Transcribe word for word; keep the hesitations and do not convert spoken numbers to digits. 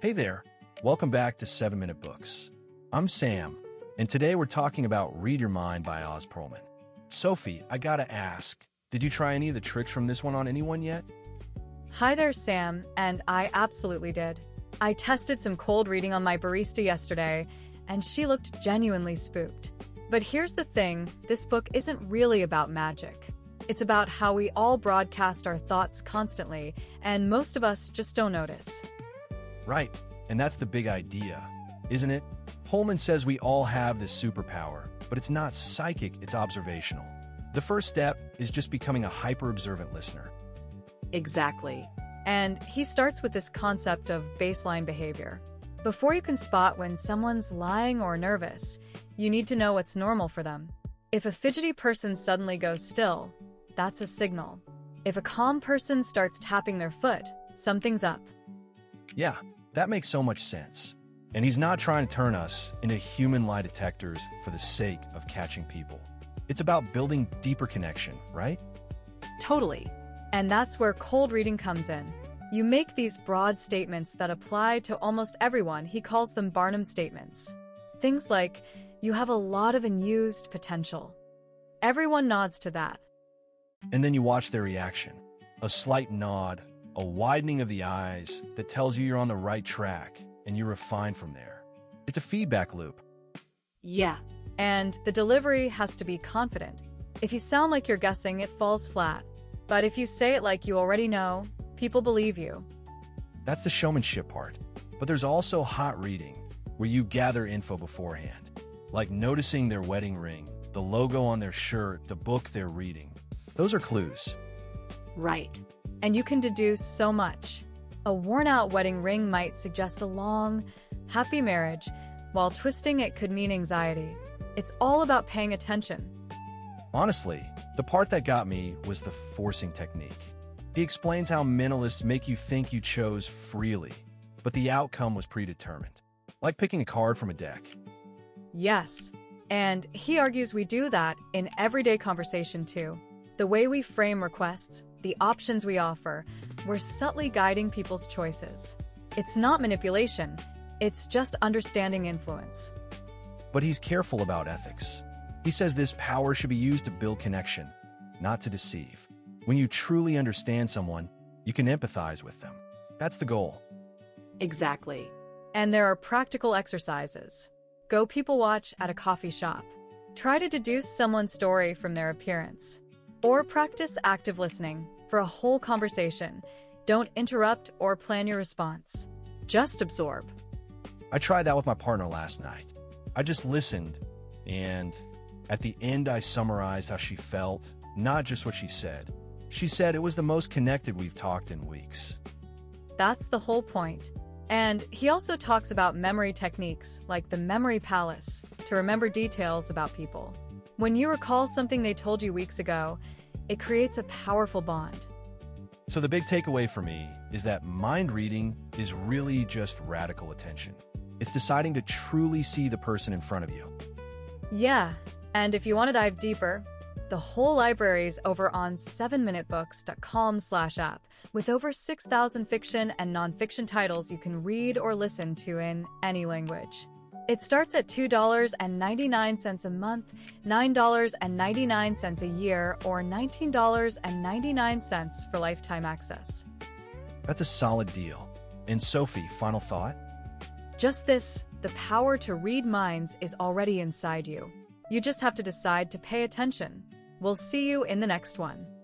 Hey there, welcome back to seven minute Books. I'm Sam, and today we're talking about Read Your Mind by Oz Perlman. Sophie, I gotta ask, did you try any of the tricks from this one on anyone yet? Hi there, Sam, and I absolutely did. I tested some cold reading on my barista yesterday, and she looked genuinely spooked. But here's the thing, this book isn't really about magic. It's about how we all broadcast our thoughts constantly, and most of us just don't notice. Right, and that's the big idea, isn't it? Perlman says we all have this superpower, but it's not psychic, it's observational. The first step is just becoming a hyper-observant listener. Exactly. And he starts with this concept of baseline behavior. Before you can spot when someone's lying or nervous, you need to know what's normal for them. If a fidgety person suddenly goes still, that's a signal. If a calm person starts tapping their foot, something's up. Yeah, that makes so much sense. And he's not trying to turn us into human lie detectors for the sake of catching people. It's about building deeper connection, right? Totally. And that's where cold reading comes in. You make these broad statements that apply to almost everyone. He calls them Barnum statements. Things like, you have a lot of unused potential. Everyone nods to that. And then you watch their reaction. A slight nod, a widening of the eyes that tells you you're on the right track, and you refine from there. It's a feedback loop. Yeah. And the delivery has to be confident. If you sound like you're guessing, it falls flat. But if you say it like you already know, people believe you. That's the showmanship part. But there's also hot reading, where you gather info beforehand, like noticing their wedding ring, the logo on their shirt, the book they're reading. Those are clues. Right. And you can deduce so much. A worn-out wedding ring might suggest a long, happy marriage, while twisting it could mean anxiety. It's all about paying attention. Honestly, the part that got me was the forcing technique. He explains how mentalists make you think you chose freely, but the outcome was predetermined, like picking a card from a deck. Yes, and he argues we do that in everyday conversation too. The way we frame requests, the options we offer, we're subtly guiding people's choices. It's not manipulation, it's just understanding influence. But he's careful about ethics. He says this power should be used to build connection, not to deceive. When you truly understand someone, you can empathize with them. That's the goal. Exactly. And there are practical exercises. Go people watch at a coffee shop. Try to deduce someone's story from their appearance. Or practice active listening for a whole conversation. Don't interrupt or plan your response. Just absorb. I tried that with my partner last night. I just listened, and at the end I summarized how she felt, not just what she said. She said it was the most connected we've talked in weeks. That's the whole point. And he also talks about memory techniques like the memory palace to remember details about people. When you recall something they told you weeks ago, it creates a powerful bond. So the big takeaway for me is that mind reading is really just radical attention. It's deciding to truly see the person in front of you. Yeah, and if you want to dive deeper, the whole library is over on seven minute books dot com slash app with over six thousand fiction and nonfiction titles you can read or listen to in any language. It starts at two dollars and ninety-nine cents a month, nine dollars and ninety-nine cents a year, or nineteen dollars and ninety-nine cents for lifetime access. That's a solid deal. And Sophie, final thought? Just this, the power to read minds is already inside you. You just have to decide to pay attention. We'll see you in the next one.